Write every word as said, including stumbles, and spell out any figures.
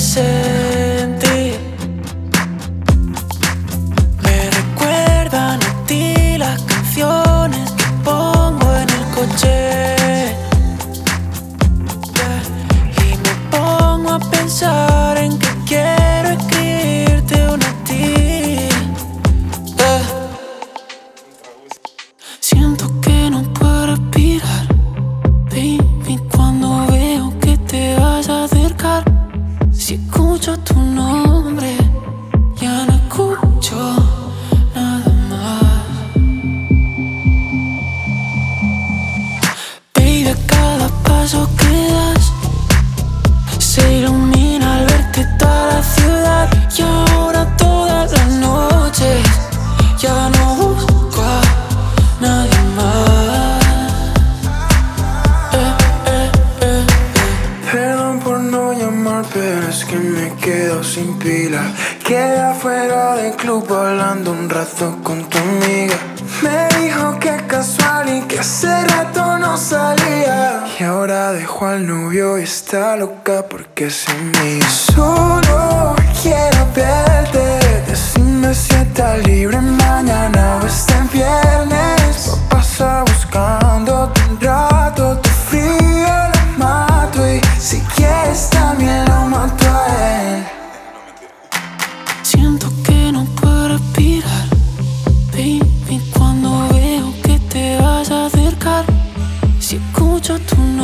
sentir. Me recuerdan a ti las canciones que pongo en el coche, y me pongo a pensar en que quiero escribirte una a ti. Siento que no puedo respirar, baby, cuando veo que te vas a acercar. Si escucho tu nombre, ya no escucho nada más. Baby, a cada paso que das se ilumina al verte toda la ciudad. Y ahora todas las noches ya no busco a nadie más. eh, eh, eh, eh. Perdón por no llamar, pero es que me quedo sin pila. Quedé afuera del club hablando un rato con tu amiga. Me dijo que casual y que hace rato no salía. Y ahora dejó al novio y está loca porque se me solo quiero verte. Decime si estás libre mañana o este viernes. Pa' pasar buscándote un rato. Tu frío lo mato y si quieres también lo mato a él. Siento que no puedo respirar, baby, cuando veo que te vas a acercar. Si escucho tu nombre,